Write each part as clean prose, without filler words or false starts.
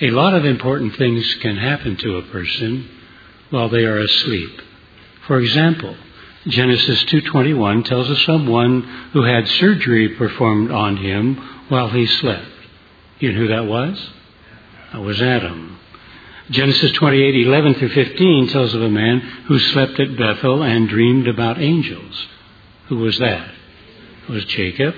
A lot of important things can happen to a person while they are asleep. For example, Genesis 2:21 tells us someone who had surgery performed on him while he slept. You know who that was? That was Adam. Genesis 28:11 through 15 tells of a man who slept at Bethel and dreamed about angels. Who was that? It was Jacob.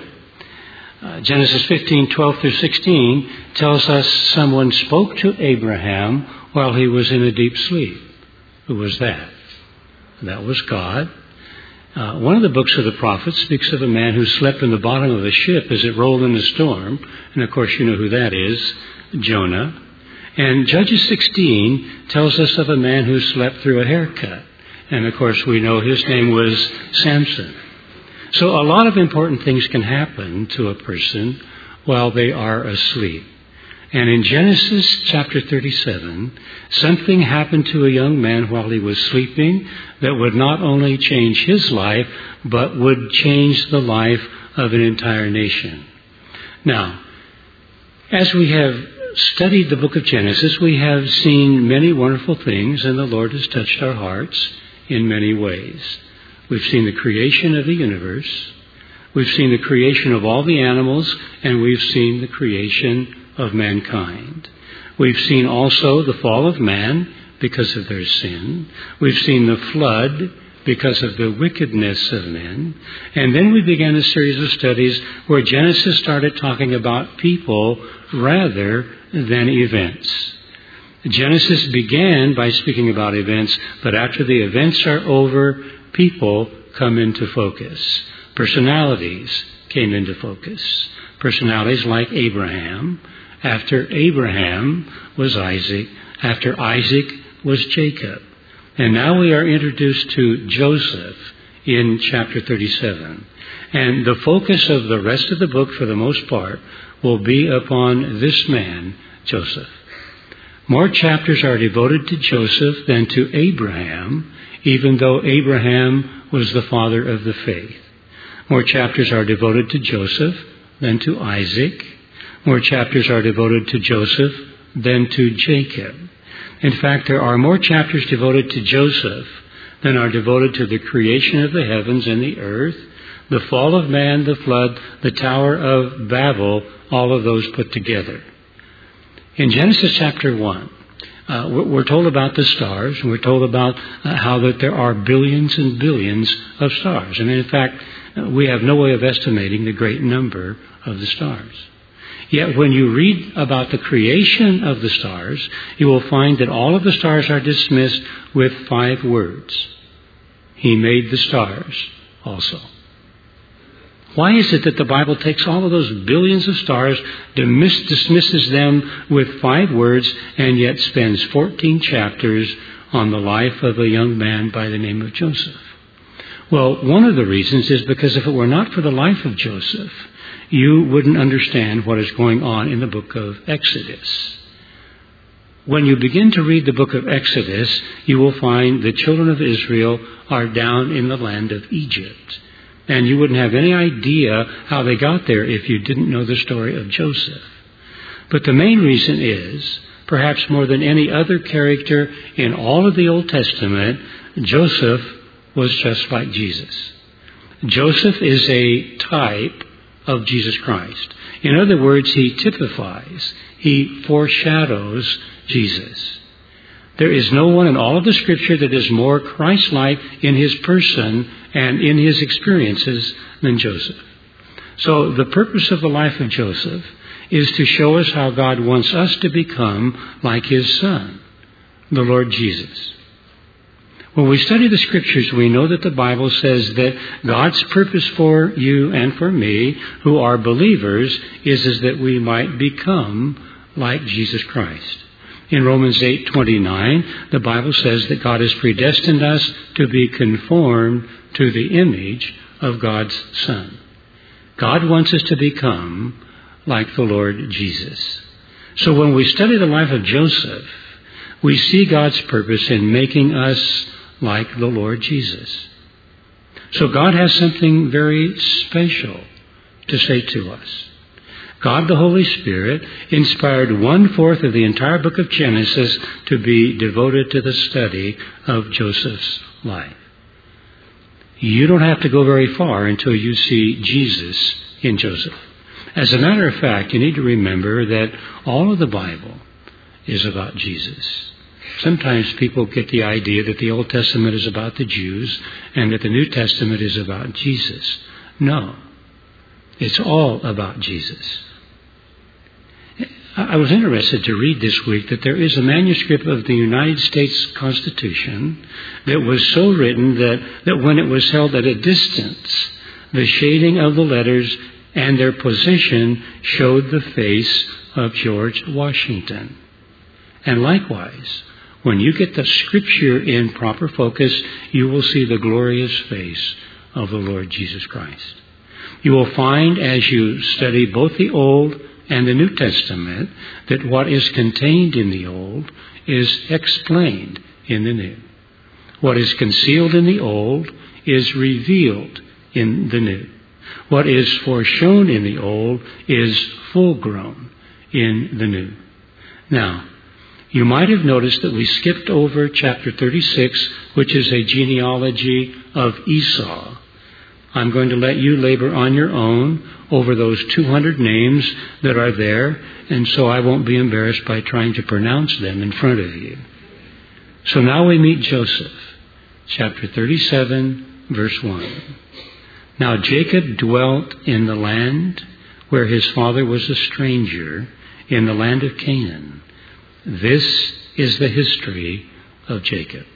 Genesis 15:12 through 16 tells us someone spoke to Abraham while he was in a deep sleep. Who was that? That was God. One of the books of the prophets speaks of a man who slept in the bottom of a ship as it rolled in a storm. And of course you know who that is, Jonah. And Judges 16 tells us of a man who slept through a haircut. And of course we know his name was Samson. So a lot of important things can happen to a person while they are asleep. And in Genesis chapter 37, something happened to a young man while he was sleeping that would not only change his life, but would change the life of an entire nation. Now, as we have studied the book of Genesis, we have seen many wonderful things, and the Lord has touched our hearts in many ways. We've seen the creation of the universe. We've seen the creation of all the animals, and we've seen the creation of mankind. We've seen also the fall of man because of their sin. We've seen the flood because of the wickedness of men. And then we began a series of studies where Genesis started talking about people rather than events. Genesis began by speaking about events, but after the events are over, people come into focus. Personalities came into focus. Personalities like Abraham. After Abraham was Isaac. After Isaac was Jacob. And now we are introduced to Joseph in chapter 37. And the focus of the rest of the book, for the most part, will be upon this man, Joseph. More chapters are devoted to Joseph than to Abraham, even though Abraham was the father of the faith. More chapters are devoted to Joseph than to Isaac. More chapters are devoted to Joseph than to Jacob. In fact, there are more chapters devoted to Joseph than are devoted to the creation of the heavens and the earth, the fall of man, the flood, the Tower of Babel, all of those put together. In Genesis chapter 1, we're told about the stars, and we're told about how that there are billions and billions of stars. And in fact, we have no way of estimating the great number of the stars. Yet when you read about the creation of the stars, you will find that all of the stars are dismissed with 5 words. He made the stars also. Why is it that the Bible takes all of those billions of stars, dismisses them with 5 words, and yet spends 14 chapters on the life of a young man by the name of Joseph? Well, one of the reasons is because if it were not for the life of Joseph, you wouldn't understand what is going on in the book of Exodus. When you begin to read the book of Exodus, you will find the children of Israel are down in the land of Egypt. And you wouldn't have any idea how they got there if you didn't know the story of Joseph. But the main reason is, perhaps more than any other character in all of the Old Testament, Joseph was just like Jesus. Joseph is a type of Jesus Christ. In other words, he typifies, he foreshadows Jesus. There is no one in all of the Scripture that is more Christ-like in his person and in his experiences than Joseph. So the purpose of the life of Joseph is to show us how God wants us to become like his Son, the Lord Jesus. When we study the Scriptures, we know that the Bible says that God's purpose for you and for me, who are believers, is that we might become like Jesus Christ. In Romans 8:29, the Bible says that God has predestined us to be conformed to the image of God's Son. God wants us to become like the Lord Jesus. So when we study the life of Joseph, we see God's purpose in making us like the Lord Jesus. So God has something very special to say to us. God the Holy Spirit inspired 1/4 of the entire book of Genesis to be devoted to the study of Joseph's life. You don't have to go very far until you see Jesus in Joseph. As a matter of fact, you need to remember that all of the Bible is about Jesus. Sometimes people get the idea that the Old Testament is about the Jews and that the New Testament is about Jesus. No, it's all about Jesus. I was interested to read this week that there is a manuscript of the United States Constitution that was so written that when it was held at a distance, the shading of the letters and their position showed the face of George Washington. And likewise, when you get the Scripture in proper focus, you will see the glorious face of the Lord Jesus Christ. You will find as you study both the Old and the New Testament that what is contained in the Old is explained in the New. What is concealed in the Old is revealed in the New. What is foreshown in the Old is full-grown in the New. Now, you might have noticed that we skipped over chapter 36, which is a genealogy of Esau. I'm going to let you labor on your own over those 200 names that are there, and so I won't be embarrassed by trying to pronounce them in front of you. So now we meet Joseph, chapter 37, verse 1. Now Jacob dwelt in the land where his father was a stranger, in the land of Canaan. This is the history of Jacob.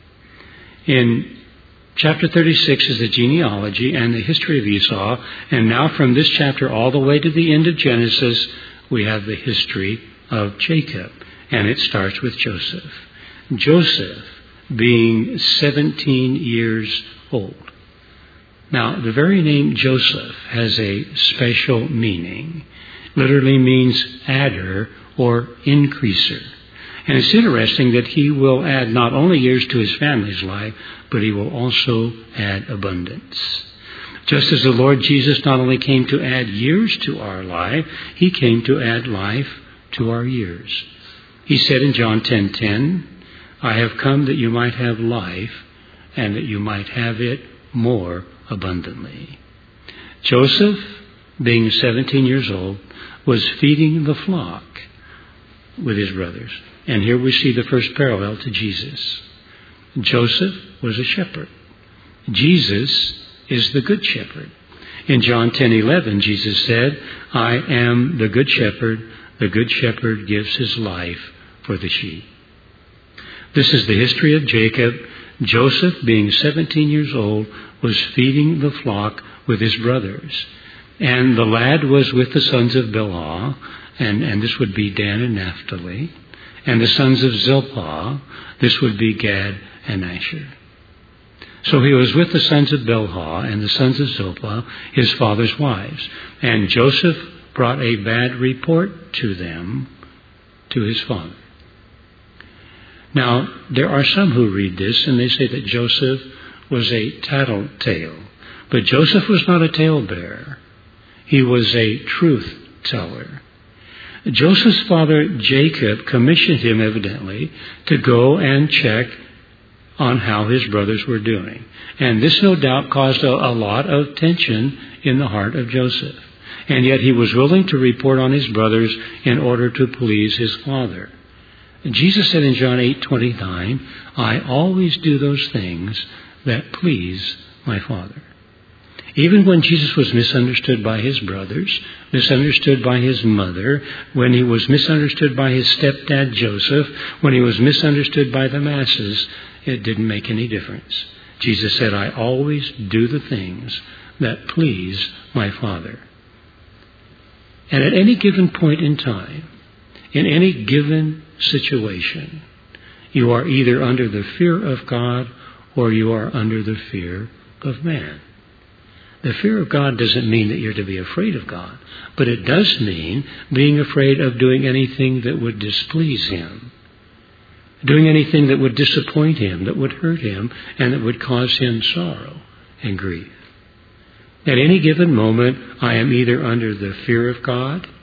In chapter 36 is the genealogy and the history of Esau, and now from this chapter all the way to the end of Genesis, we have the history of Jacob, and it starts with Joseph. Joseph being 17 years old. Now, the very name Joseph has a special meaning. Literally means adder or increaser. And it's interesting that he will add not only years to his family's life, but he will also add abundance. Just as the Lord Jesus not only came to add years to our life, he came to add life to our years. He said in John 10:10, I have come that you might have life and that you might have it more abundantly. Joseph, being 17 years old, was feeding the flock with his brothers. And here we see the first parallel to Jesus. Joseph was a shepherd. Jesus is the good shepherd. In John 10:11, Jesus said, I am the good shepherd. The good shepherd gives his life for the sheep. This is the history of Jacob. Joseph, being 17 years old, was feeding the flock with his brothers. And the lad was with the sons of Bilhah, and this would be Dan and Naphtali. And the sons of Zilpah, this would be Gad and Asher. So he was with the sons of Bilhah and the sons of Zilpah, his father's wives. And Joseph brought a bad report to them, to his father. Now, there are some who read this and they say that Joseph was a tattletale. But Joseph was not a talebearer. He was a truth teller. Joseph's father, Jacob, commissioned him, evidently, to go and check on how his brothers were doing. And this, no doubt, caused a lot of tension in the heart of Joseph. And yet he was willing to report on his brothers in order to please his father. Jesus said in John 8:29, I always do those things that please my Father. Even when Jesus was misunderstood by his brothers, misunderstood by his mother, when he was misunderstood by his stepdad Joseph, when he was misunderstood by the masses, it didn't make any difference. Jesus said, I always do the things that please my Father. And at any given point in time, in any given situation, you are either under the fear of God or you are under the fear of man. The fear of God doesn't mean that you're to be afraid of God, but it does mean being afraid of doing anything that would displease him, doing anything that would disappoint him, that would hurt him, and that would cause him sorrow and grief. At any given moment, I am either under the fear of God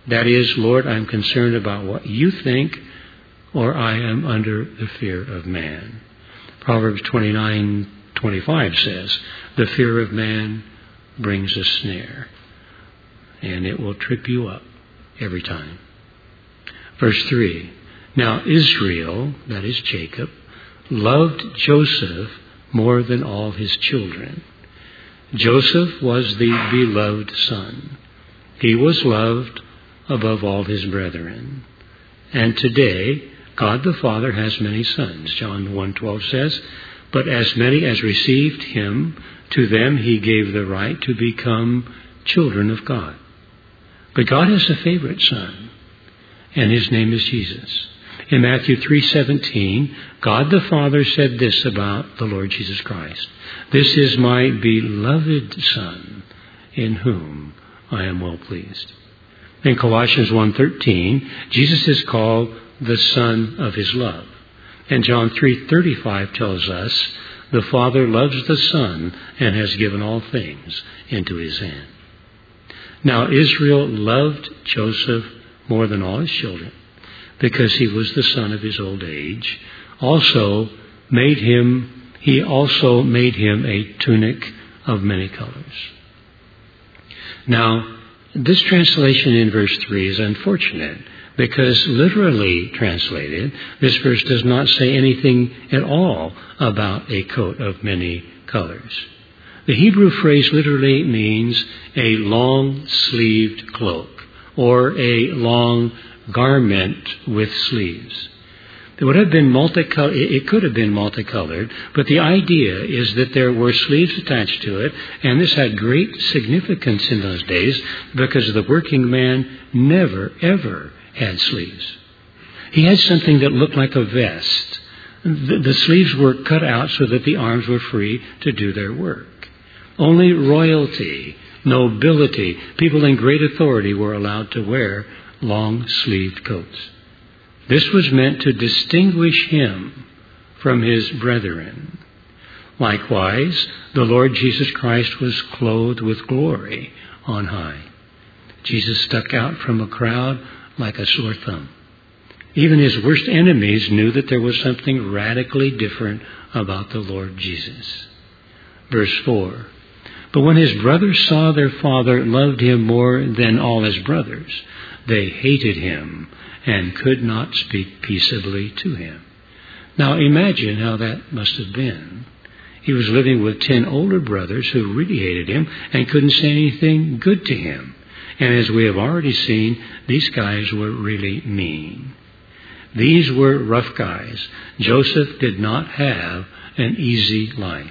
That is, Lord, I'm concerned about what you think, or I am under the fear of man. Proverbs 29:25 says, the fear of man brings a snare, and it will trip you up every time. Verse 3, now Israel, that is Jacob, loved Joseph more than all his children. Joseph was the beloved son. He was loved above all his brethren. And today, God the Father has many sons. John 1:12 says, but as many as received him, to them he gave the right to become children of God. But God has a favorite son, and his name is Jesus. In Matthew 3:17, God the Father said this about the Lord Jesus Christ. This is my beloved Son, in whom I am well pleased. In Colossians 1:13, Jesus is called the Son of his love. And John 3:35 tells us, the Father loves the Son and has given all things into his hand. Now Israel loved Joseph more than all his children, because he was the son of his old age. He also made him a tunic of many colors. Now, this translation in verse 3 is unfortunate, because literally translated, this verse does not say anything at all about a coat of many colors. The Hebrew phrase literally means a long-sleeved cloak, or a long garment with sleeves. It would have been multicolored. It could have been multicolored, but the idea is that there were sleeves attached to it, and this had great significance in those days because the working man never, ever had sleeves. He had something that looked like a vest. The sleeves were cut out so that the arms were free to do their work. Only royalty, nobility, people in great authority were allowed to wear long-sleeved coats. This was meant to distinguish him from his brethren. Likewise, the Lord Jesus Christ was clothed with glory on high. Jesus stuck out from a crowd like a sore thumb. Even his worst enemies knew that there was something radically different about the Lord Jesus. Verse 4, but when his brothers saw their father loved him more than all his brothers, they hated him and could not speak peaceably to him. Now imagine how that must have been. He was living with 10 older brothers who really hated him and couldn't say anything good to him. And as we have already seen, these guys were really mean. These were rough guys. Joseph did not have an easy life.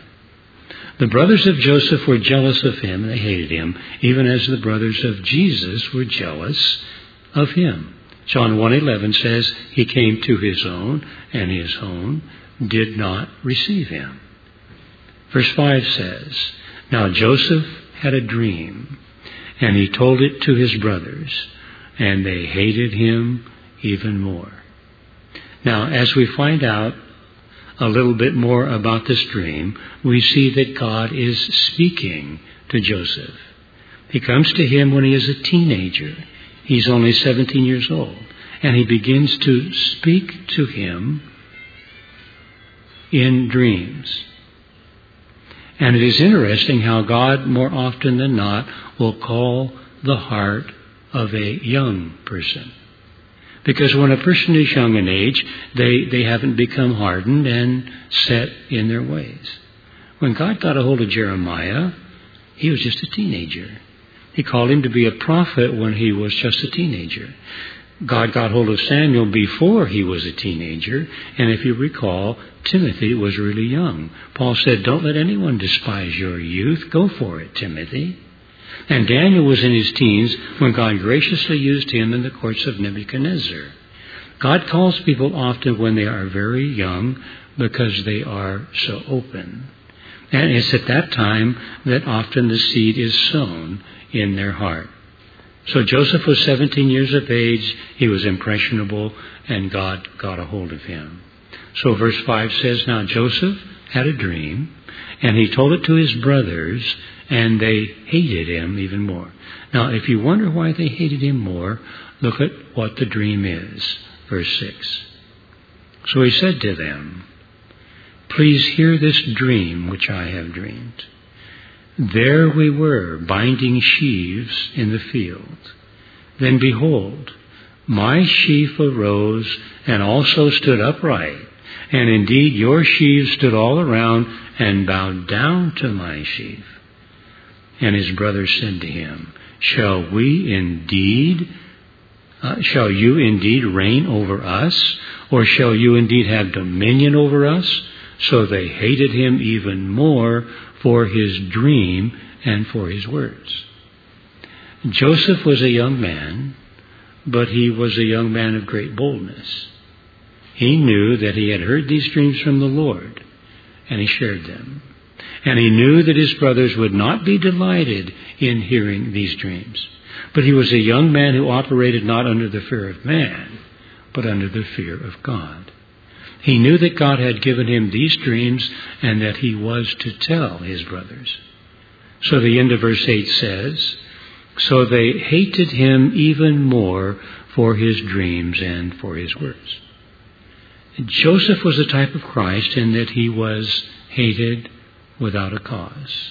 The brothers of Joseph were jealous of him, and they hated him, even as the brothers of Jesus were jealous of him. John 1:11 says, he came to his own, and his own did not receive him. Verse 5 says, now Joseph had a dream, and he told it to his brothers, and they hated him even more. Now, as we find out a little bit more about this dream, we see that God is speaking to Joseph. He comes to him when he is a teenager. He's only 17 years old. And he begins to speak to him in dreams. And it is interesting how God, more often than not, will call the heart of a young person. Because when a person is young in age, they haven't become hardened and set in their ways. When God got a hold of Jeremiah, he was just a teenager. He called him to be a prophet when he was just a teenager. God got hold of Samuel before he was a teenager, and if you recall, Timothy was really young. Paul said, don't let anyone despise your youth. Go for it, Timothy. And Daniel was in his teens when God graciously used him in the courts of Nebuchadnezzar. God calls people often when they are very young because they are so open. And it's at that time that often the seed is sown in their heart. So Joseph was 17 years of age. He was impressionable, and God got a hold of him. So verse 5 says, now Joseph had a dream, And he told it to his brothers, and they hated him even more. Now, if you wonder why they hated him more, look at what the dream is. Verse 6. So he said to them, "Please hear this dream which I have dreamed. There we were, binding sheaves in the field. Then behold, my sheaf arose and also stood upright. And indeed your sheaves stood all around and bowed down to my sheaf." And his brothers said to him, Shall you indeed reign over us? Or shall you indeed have dominion over us? So they hated him even more for his dream and for his words. Joseph was a young man, but he was a young man of great boldness. He knew that he had heard these dreams from the Lord, and he shared them. And he knew that his brothers would not be delighted in hearing these dreams. But he was a young man who operated not under the fear of man, but under the fear of God. He knew that God had given him these dreams and that he was to tell his brothers. So the end of verse 8 says, So they hated him even more for his dreams and for his words. Joseph was a type of Christ in that he was hated without a cause.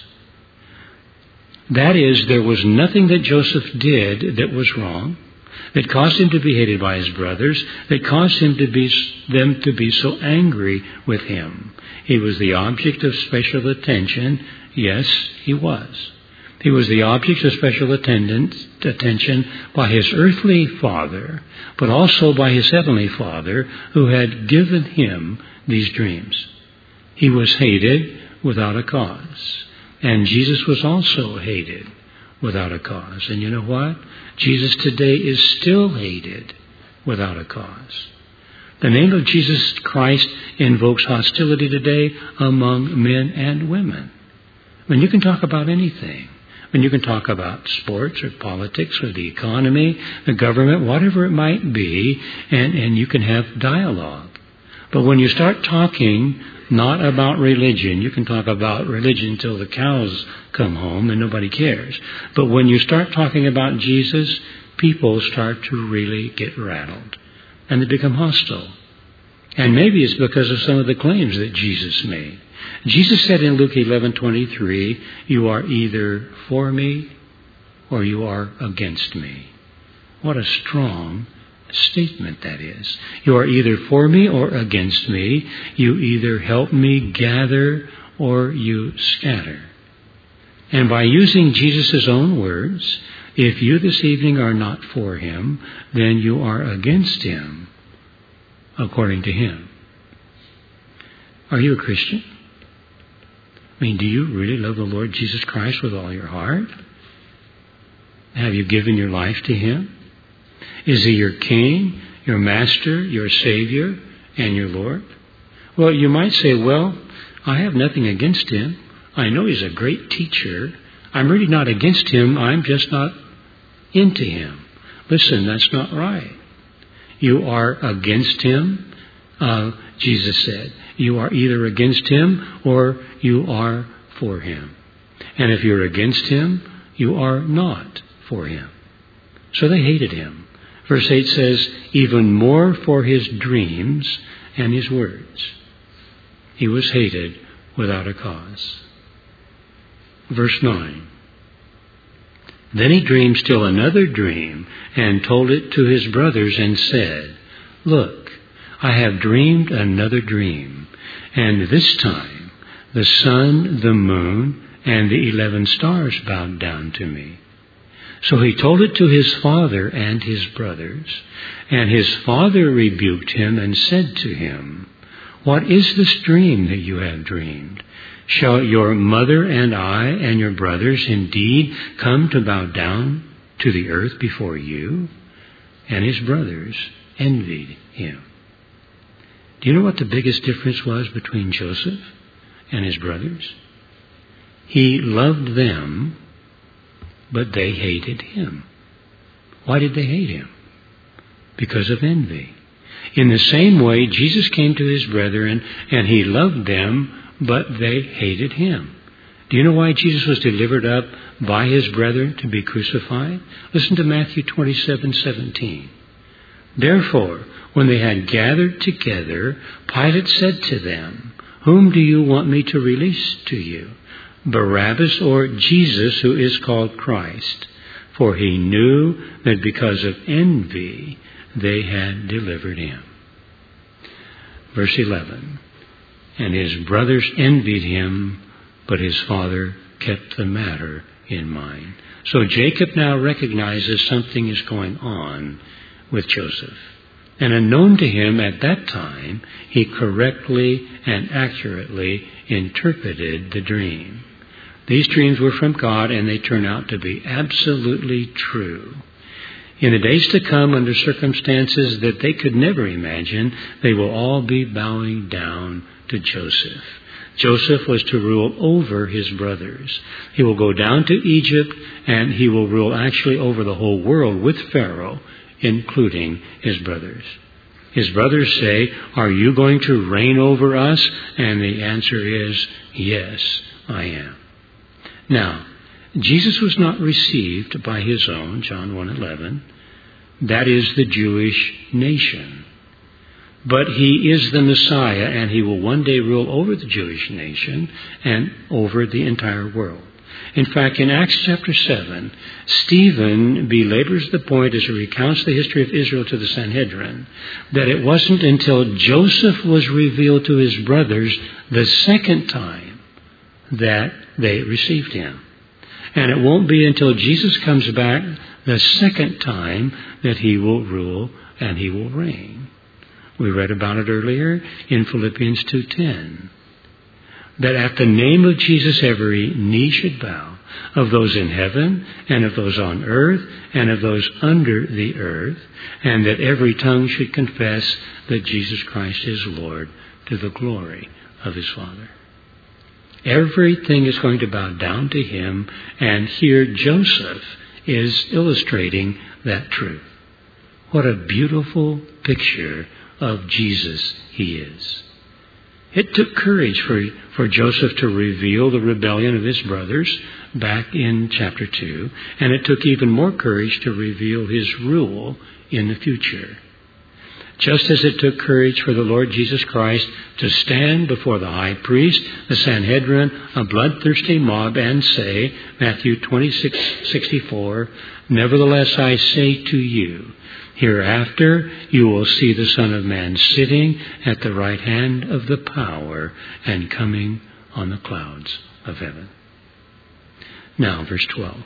That is, there was nothing that Joseph did that was wrong, that caused him to be hated by his brothers, that caused them to be so angry with him. He was the object of special attention. Yes, he was. He was the object of special attention by his earthly father, but also by his heavenly Father, who had given him these dreams. He was hated without a cause. And Jesus was also hated without a cause. And you know what? Jesus today is still hated without a cause. The name of Jesus Christ invokes hostility today among men and women. I mean, you can talk about anything. I mean, you can talk about sports or politics or the economy, the government, whatever it might be, and you can have dialogue. But when you start talking not about religion, you can talk about religion until the cows come home and nobody cares. But when you start talking about Jesus, people start to really get rattled. And they become hostile. And maybe it's because of some of the claims that Jesus made. Jesus said in Luke 11:23, "You are either for me or you are against me." What a strong statement that is. You are either for me or against me. You either help me gather or you scatter. And by using Jesus' own words, if you this evening are not for him, then you are against him, according to him. Are you a Christian? I mean, do you really love the Lord Jesus Christ with all your heart? Have you given your life to him? Is he your King, your Master, your Savior, and your Lord? Well, you might say, well, I have nothing against him. I know he's a great teacher. I'm really not against him. I'm just not into him. Listen, that's not right. You are against him, Jesus said. You are either against him or you are for him. And if you're against him, you are not for him. So they hated him. Verse 8 says, even more for his dreams and his words. He was hated without a cause. Verse 9. Then he dreamed still another dream and told it to his brothers and said, Look, I have dreamed another dream, and this time the sun, the moon, and the 11 stars bowed down to me. So he told it to his father and his brothers, and his father rebuked him and said to him, What is this dream that you have dreamed? Shall your mother and I and your brothers indeed come to bow down to the earth before you? And his brothers envied him. Do you know what the biggest difference was between Joseph and his brothers? He loved them, but they hated him. Why did they hate him? Because of envy. In the same way, Jesus came to his brethren and he loved them, but they hated him. Do you know why Jesus was delivered up by his brethren to be crucified? Listen to Matthew 27:17. Therefore, when they had gathered together, Pilate said to them, "Whom do you want me to release to you, Barabbas or Jesus, who is called Christ?" For he knew that because of envy they had delivered him. Verse 11. And his brothers envied him, but his father kept the matter in mind. So Jacob now recognizes something is going on with Joseph. And unknown to him at that time, he correctly and accurately interpreted the dream. These dreams were from God, and they turn out to be absolutely true. In the days to come, under circumstances that they could never imagine, they will all be bowing down to Joseph. Joseph was to rule over his brothers. He will go down to Egypt, and he will rule actually over the whole world with Pharaoh, including his brothers. His brothers say, "Are you going to reign over us?" And the answer is, "Yes, I am." Now, Jesus was not received by his own, John 1:11. That is the Jewish nation. But he is the Messiah, and he will one day rule over the Jewish nation and over the entire world. In fact, in Acts chapter 7, Stephen belabors the point as he recounts the history of Israel to the Sanhedrin, that it wasn't until Joseph was revealed to his brothers the second time that they received him. And it won't be until Jesus comes back the second time that he will rule and he will reign. We read about it earlier in Philippians 2:10. That at the name of Jesus every knee should bow, of those in heaven and of those on earth and of those under the earth, and that every tongue should confess that Jesus Christ is Lord, to the glory of his Father. Everything is going to bow down to him, and here Joseph is illustrating that truth. What a beautiful picture of Jesus he is. It took courage for Joseph to reveal the rebellion of his brothers back in chapter 2, and it took even more courage to reveal his rule in the future. Just as it took courage for the Lord Jesus Christ to stand before the high priest, the Sanhedrin, a bloodthirsty mob, and say, Matthew 26:64, "Nevertheless I say to you, hereafter you will see the Son of Man sitting at the right hand of the power and coming on the clouds of heaven." Now, verse 12.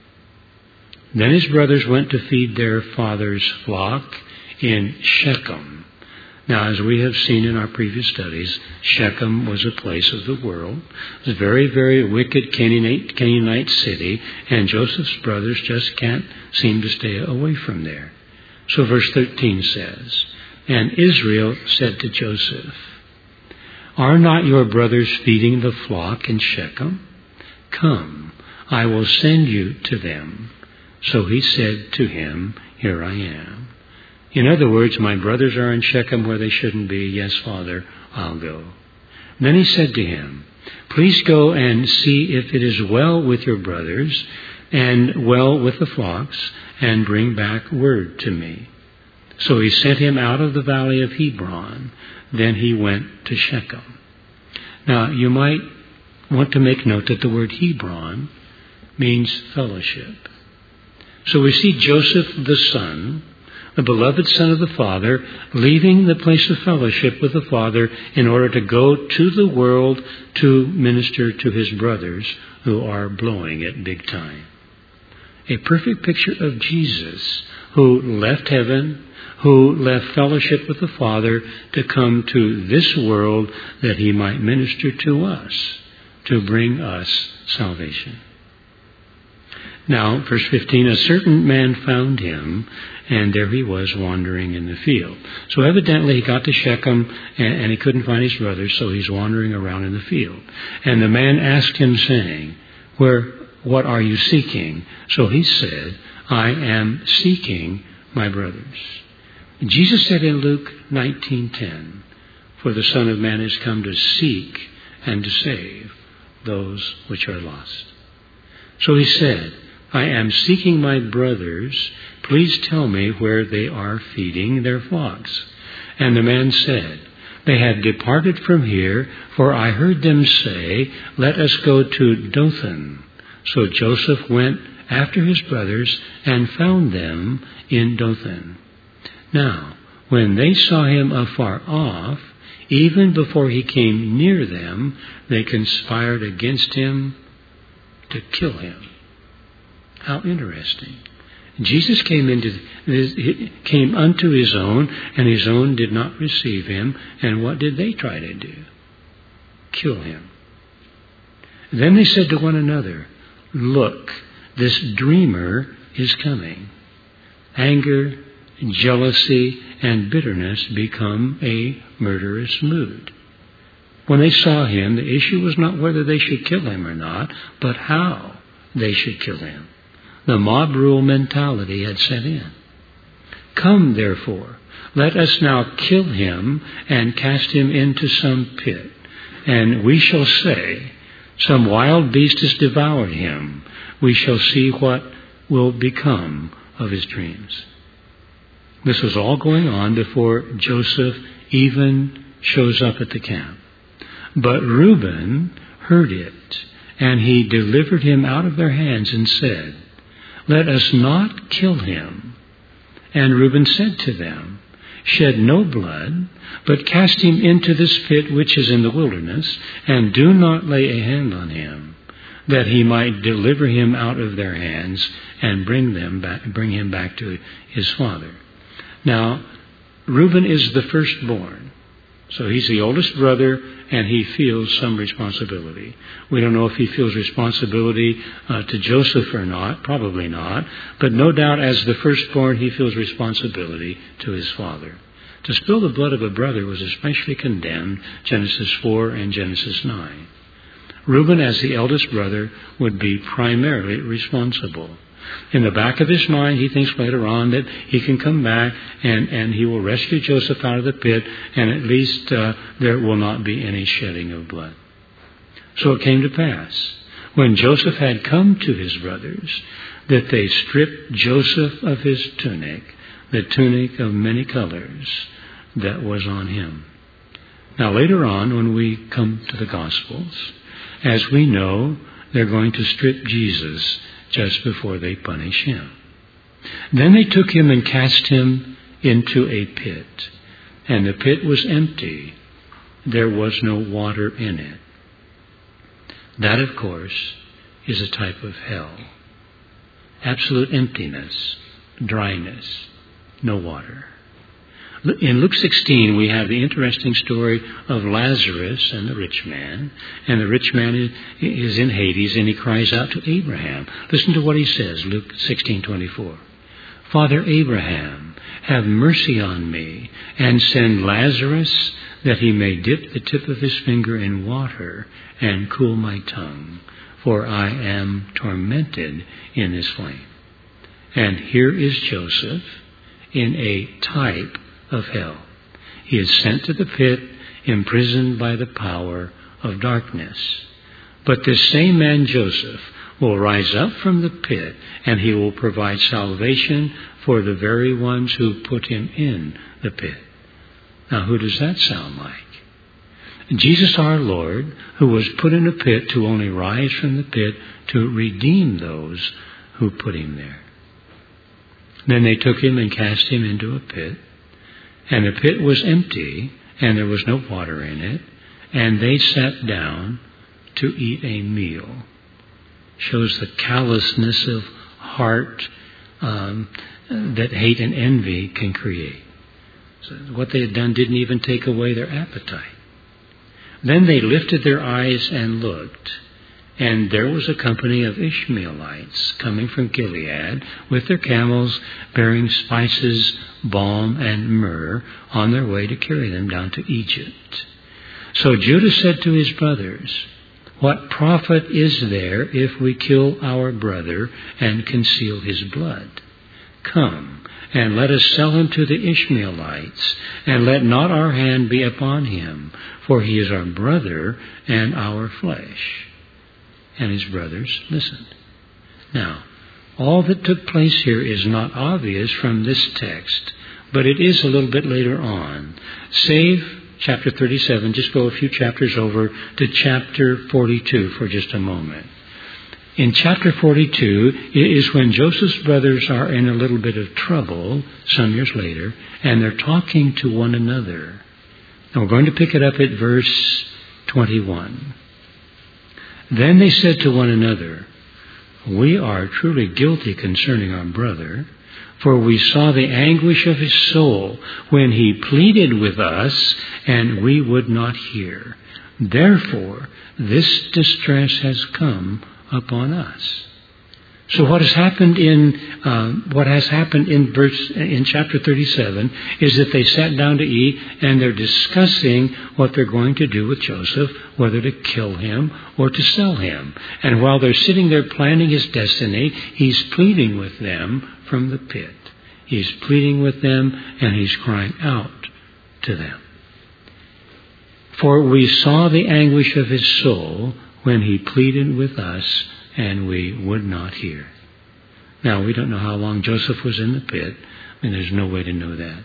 Then his brothers went to feed their father's flock in Shechem. Now, as we have seen in our previous studies, Shechem was a place of the world. It was a very, very wicked Canaanite city, and Joseph's brothers just can't seem to stay away from there. So verse 13 says, "And Israel said to Joseph, 'Are not your brothers feeding the flock in Shechem? Come, I will send you to them.' So he said to him, 'Here I am.'" In other words, my brothers are in Shechem where they shouldn't be. "Yes, Father, I'll go." Then he said to him, "Please go and see if it is well with your brothers and well with the flocks, and bring back word to me." So he sent him out of the valley of Hebron. Then he went to Shechem. Now, you might want to make note that the word Hebron means fellowship. So we see Joseph the son, the beloved son of the Father, leaving the place of fellowship with the Father in order to go to the world to minister to his brothers who are blowing it big time. A perfect picture of Jesus, who left heaven, who left fellowship with the Father to come to this world that he might minister to us, to bring us salvation. Now, verse 15, "A certain man found him, and there he was wandering in the field." So evidently he got to Shechem, and he couldn't find his brothers, so he's wandering around in the field. And the man asked him, saying, "What are you seeking?" So he said, "I am seeking my brothers." Jesus said in Luke 19:10, "For the Son of Man is come to seek and to save those which are lost. So he said, I am seeking my brothers. Please tell me where they are feeding their flocks. And the man said, They have departed from here, for I heard them say, Let us go to Dothan. So Joseph went after his brothers and found them in Dothan. Now, when they saw him afar off, even before he came near them, they conspired against him to kill him. How interesting. Jesus came unto his own, and his own did not receive him. And what did they try to do? Kill him. Then they said to one another, Look, this dreamer is coming. Anger, jealousy, and bitterness become a murderous mood. When they saw him, the issue was not whether they should kill him or not, but how they should kill him. The mob rule mentality had set in. Come, therefore, let us now kill him and cast him into some pit, and we shall say, Some wild beast has devoured him. We shall see what will become of his dreams. This was all going on before Joseph even shows up at the camp. But Reuben heard it, and he delivered him out of their hands and said, Let us not kill him. And Reuben said to them, Shed no blood, but cast him into this pit which is in the wilderness, and do not lay a hand on him, that he might deliver him out of their hands and bring him back to his father. Now, Reuben is the firstborn. So he's the oldest brother, and he feels some responsibility. We don't know if he feels responsibility to Joseph or not, probably not, but no doubt as the firstborn he feels responsibility to his father. To spill the blood of a brother was especially condemned, Genesis 4 and Genesis 9. Reuben, as the eldest brother, would be primarily responsible. In the back of his mind, he thinks later on that he can come back and he will rescue Joseph out of the pit, and at least there will not be any shedding of blood. So it came to pass, when Joseph had come to his brothers, that they stripped Joseph of his tunic, the tunic of many colors that was on him. Now later on, when we come to the Gospels, as we know, they're going to strip Jesus just before they punish him. Then they took him and cast him into a pit, and the pit was empty. There was no water in it. That, of course, is a type of hell. Absolute emptiness, dryness, no water. In Luke 16, we have the interesting story of Lazarus and the rich man. And the rich man is in Hades, and he cries out to Abraham. Listen to what he says, Luke 16:24. Father Abraham, have mercy on me, and send Lazarus that he may dip the tip of his finger in water and cool my tongue, for I am tormented in this flame. And here is Joseph in a type of hell. He is sent to the pit, imprisoned by the power of darkness. But this same man Joseph will rise up from the pit, and he will provide salvation for the very ones who put him in the pit. Now, who does that sound like? Jesus our Lord, who was put in a pit to only rise from the pit to redeem those who put him there. Then they took him and cast him into a pit. And the pit was empty, and there was no water in it, and they sat down to eat a meal. Shows the callousness of heart that hate and envy can create. So what they had done didn't even take away their appetite. Then they lifted their eyes and looked, and there was a company of Ishmaelites coming from Gilead with their camels bearing spices, balm, and myrrh on their way to carry them down to Egypt. So Judah said to his brothers, What profit is there if we kill our brother and conceal his blood? Come, and let us sell him to the Ishmaelites, and let not our hand be upon him, for he is our brother and our flesh." And his brothers listened. Now, all that took place here is not obvious from this text, but it is a little bit later on. Save chapter 37, just go a few chapters over to chapter 42 for just a moment. In chapter 42 is when Joseph's brothers are in a little bit of trouble some years later, and they're talking to one another. And we're going to pick it up at verse 21. "Then they said to one another, 'We are truly guilty concerning our brother, for we saw the anguish of his soul when he pleaded with us, and we would not hear. Therefore, this distress has come upon us.'" So what has happened in chapter 37 is that they sat down to eat, and they're discussing what they're going to do with Joseph, whether to kill him or to sell him. And while they're sitting there planning his destiny, he's pleading with them from the pit. He's pleading with them, and he's crying out to them. "For we saw the anguish of his soul when he pleaded with us, and we would not hear." Now, we don't know how long Joseph was in the pit, and there's no way to know that.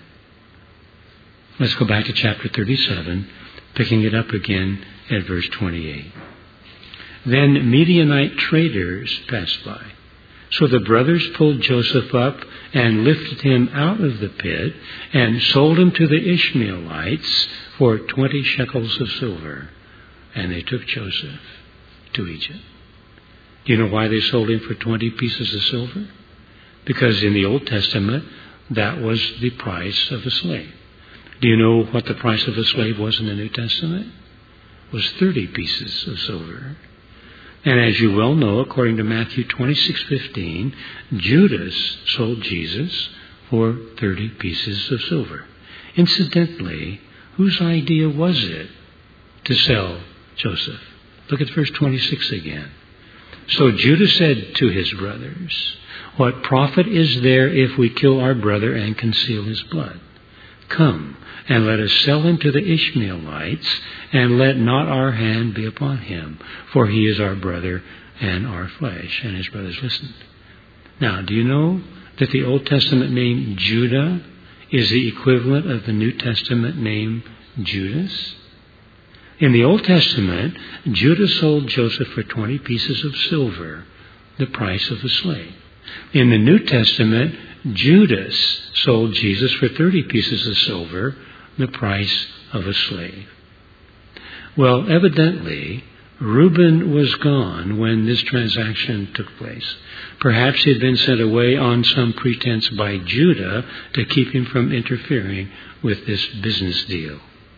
Let's go back to chapter 37, picking it up again at verse 28. "Then Midianite traders passed by. So the brothers pulled Joseph up and lifted him out of the pit and sold him to the Ishmaelites for 20 shekels of silver. And they took Joseph to Egypt." Do you know why they sold him for 20 pieces of silver? Because in the Old Testament, that was the price of a slave. Do you know what the price of a slave was in the New Testament? It was 30 pieces of silver. And as you well know, according to Matthew 26:15, Judas sold Jesus for 30 pieces of silver. Incidentally, whose idea was it to sell Joseph? Look at verse 26 again. "So Judas said to his brothers, 'What profit is there if we kill our brother and conceal his blood? Come, and let us sell him to the Ishmaelites, and let not our hand be upon him, for he is our brother and our flesh.'" And his brothers listened. Now, do you know that the Old Testament name Judah is the equivalent of the New Testament name Judas? In the Old Testament, Judah sold Joseph for 20 pieces of silver, the price of a slave. In the New Testament, Judas sold Jesus for 30 pieces of silver, the price of a slave. Well, evidently, Reuben was gone when this transaction took place. Perhaps he had been sent away on some pretense by Judah to keep him from interfering with this business deal.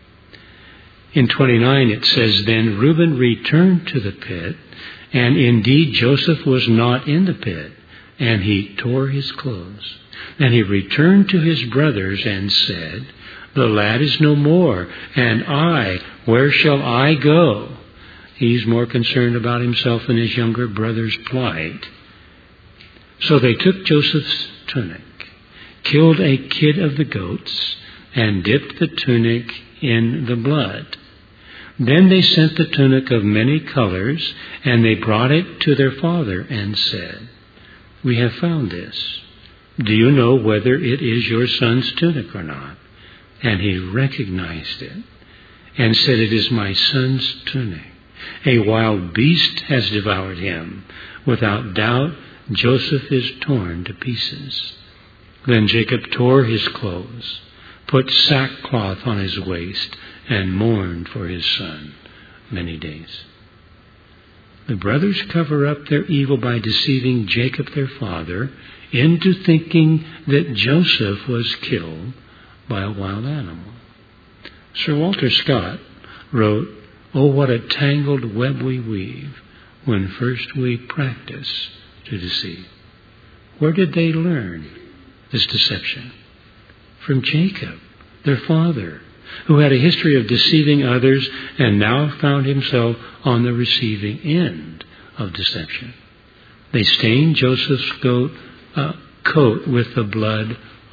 In 29 it says, "Then Reuben returned to the pit, and indeed Joseph was not in the pit, and he tore his clothes. And he returned to his brothers and said, 'The lad is no more, and I, where shall I go?'" He's more concerned about himself and his younger brother's plight. "So they took Joseph's tunic, killed a kid of the goats, and dipped the tunic in the blood. Then they sent the tunic of many colors, and they brought it to their father and said, 'We have found this. Do you know whether it is your son's tunic or not?' And he recognized it and said, 'It is my son's tunic. A wild beast has devoured him. Without doubt, Joseph is torn to pieces.' Then Jacob tore his clothes, put sackcloth on his waist, and mourned for his son many days." The brothers cover up their evil by deceiving Jacob, their father, into thinking that Joseph was killed by a wild animal. Sir Walter Scott wrote, "Oh, what a tangled web we weave when first we practice to deceive." Where did they learn this deception? From Jacob, their father, who had a history of deceiving others and now found himself on the receiving end of deception. They stained Joseph's coat with the blood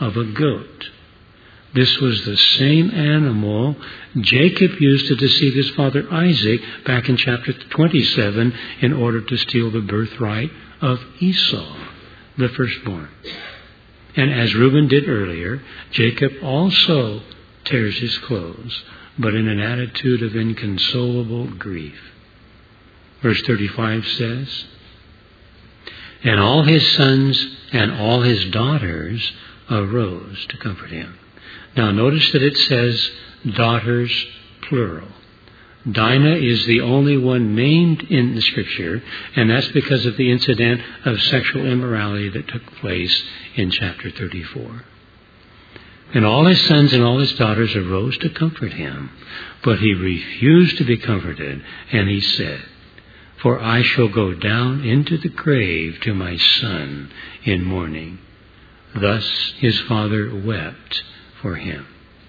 of a goat. This was the same animal Jacob used to deceive his father Isaac back in chapter 27 in order to steal the birthright of Esau, the firstborn. And as Reuben did earlier, Jacob also tears his clothes, but in an attitude of inconsolable grief. Verse 35 says, "And all his sons and all his daughters arose to comfort him." Now notice that it says daughters, plural. Dinah is the only one named in the Scripture, and that's because of the incident of sexual immorality that took place in chapter 34. "And all his sons and all his daughters arose to comfort him, but he refused to be comforted, and he said, 'For I shall go down into the grave to my son in mourning.' Thus his father wept for him."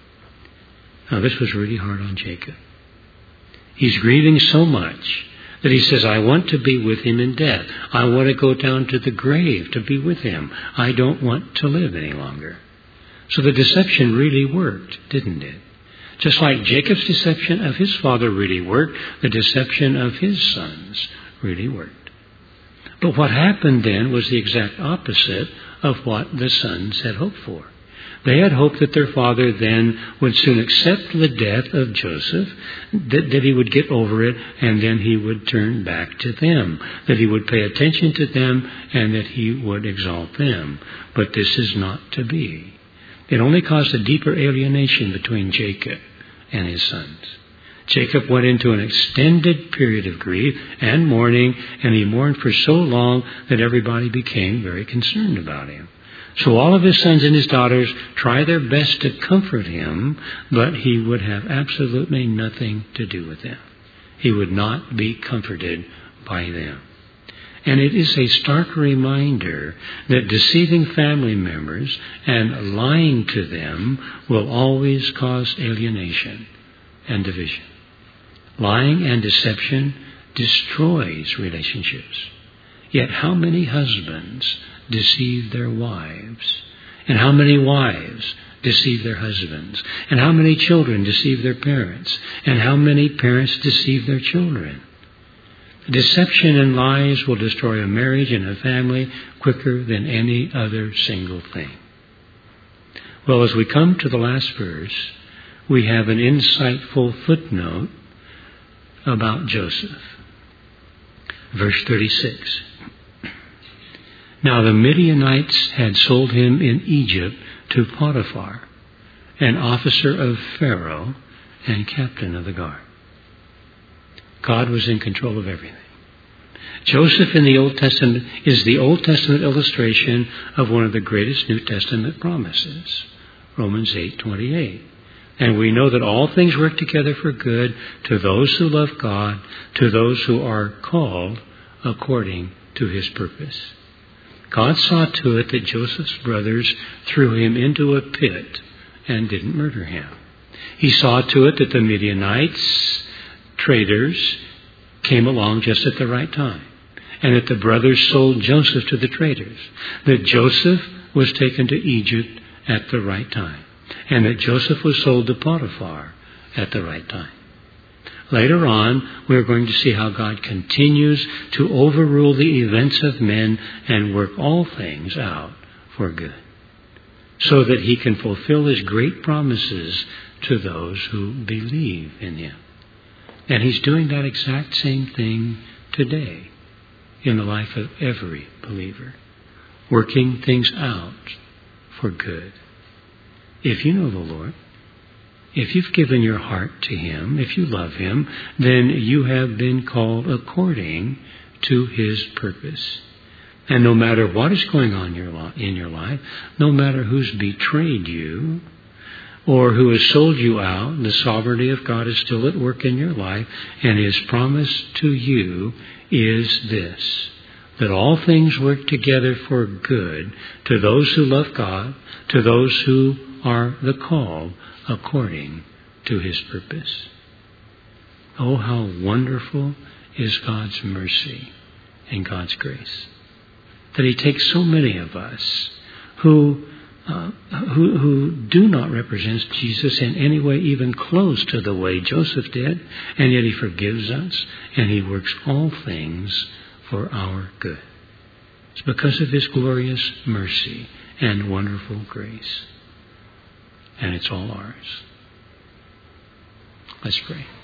Now this was really hard on Jacob. He's grieving so much that he says, "I want to be with him in death. I want to go down to the grave to be with him. I don't want to live any longer." So the deception really worked, didn't it? Just like Jacob's deception of his father really worked, the deception of his sons really worked. But what happened then was the exact opposite of what the sons had hoped for. They had hoped that their father then would soon accept the death of Joseph, that he would get over it, and then he would turn back to them, that he would pay attention to them, and that he would exalt them. But this is not to be. It only caused a deeper alienation between Jacob and his sons. Jacob went into an extended period of grief and mourning, and he mourned for so long that everybody became very concerned about him. So all of his sons and his daughters try their best to comfort him, but he would have absolutely nothing to do with them. He would not be comforted by them. And it is a stark reminder that deceiving family members and lying to them will always cause alienation and division. Lying and deception destroys relationships. Yet how many husbands deceive their wives? And how many wives deceive their husbands? And how many children deceive their parents? And how many parents deceive their children? Deception and lies will destroy a marriage and a family quicker than any other single thing. Well, as we come to the last verse, we have an insightful footnote about Joseph. Verse 36. "Now the Midianites had sold him in Egypt to Potiphar, an officer of Pharaoh and captain of the guard." God was in control of everything. Joseph in the Old Testament is the Old Testament illustration of one of the greatest New Testament promises, Romans 8:28. "And we know that all things work together for good to those who love God, to those who are called according to his purpose." God saw to it that Joseph's brothers threw him into a pit and didn't murder him. He saw to it that the Midianites, traders, came along just at the right time, and that the brothers sold Joseph to the traders, that Joseph was taken to Egypt at the right time, and that Joseph was sold to Potiphar at the right time. Later on, we're going to see how God continues to overrule the events of men and work all things out for good, so that he can fulfill his great promises to those who believe in him. And he's doing that exact same thing today in the life of every believer, working things out for good. If you know the Lord, if you've given your heart to him, if you love him, then you have been called according to his purpose. And no matter what is going on in your life, no matter who's betrayed you or who has sold you out, the sovereignty of God is still at work in your life, and his promise to you is this: that all things work together for good to those who love God, to those who are the called according to his purpose. Oh, how wonderful is God's mercy and God's grace, that he takes so many of us who who do not represent Jesus in any way even close to the way Joseph did, and yet he forgives us, and he works all things for our good. It's because of his glorious mercy and wonderful grace. And it's all ours. Let's pray.